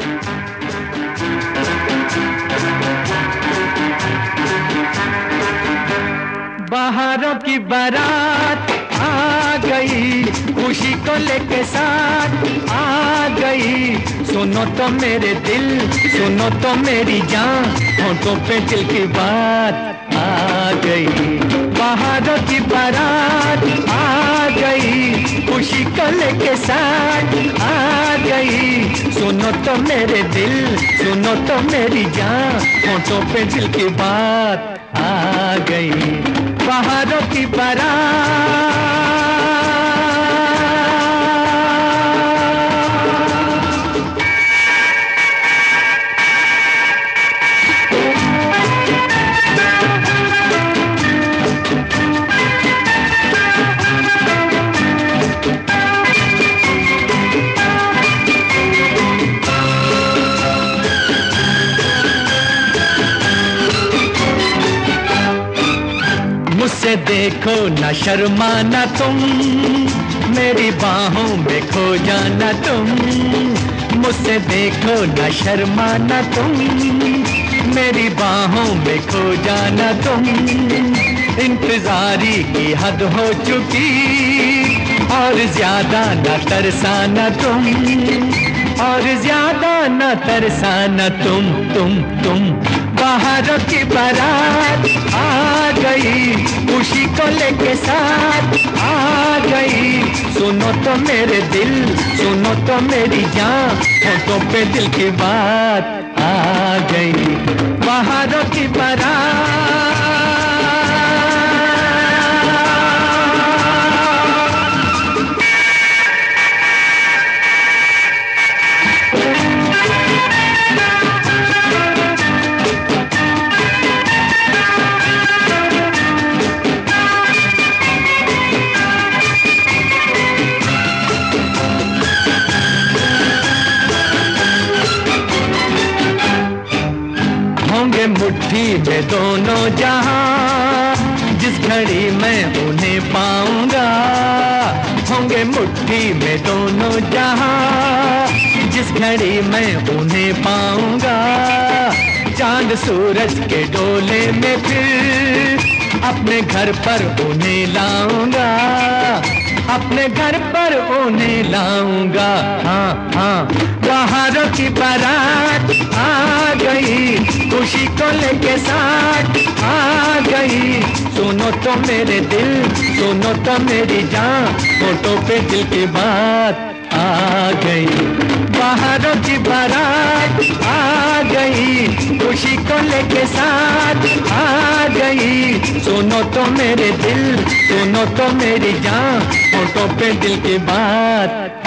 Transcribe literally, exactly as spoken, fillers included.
बहारों की बारात आ गई, खुशी को लेके साथ आ गई। सुनो तो मेरे दिल, सुनो तो मेरी जान, होठों पे दिल की बात आ गई। बहारों की बारात आ गई, खुशी को लेके साथ आ गई। सुनो तो मेरे दिल, सुनो तो मेरी जान, होठों पे दिल की बात आ गई। बहारों की बारात। मुझसे देखो न शर्माना तुम, मेरी बाहों में खो जाना तुम। मुझसे देखो न शर्माना तुम, मेरी बाहों में खो जाना तुम। इंतजारी की हद हो चुकी, और ज्यादा न तरसाना तुम, और ज्यादा न तरसाना तुम तुम तुम। बहारों की बारात आ गई, खुशी को लेके साथ आ गई। सुनो तो मेरे दिल, सुनो तो मेरी जान, होठों पे दिल की बात आ गई। बहारों की बारात। होंगे मुट्ठी में दोनों जहां, जिस घड़ी मैं उन्हें पाऊंगा। होंगे मुट्ठी में दोनों जहां, जिस घड़ी मैं उन्हें पाऊंगा। चांद सूरज के डोले में फिर अपने घर पर उन्हें लाऊंगा, अपने घर पर उन्हें लाऊंगा। हाँ हाँ। बहारों की बारात आ गई, खुशी को लेके साथ आ गई। सुनो तो मेरे दिल, सुनो तो मेरी जान, होठों पे दिल की बात आ गई। बहारों की बारात आ गई, खुशी को लेके साथ आ गई। सुनो तो मेरे दिल, सुनो तो मेरी जान, होठों पे दिल की बात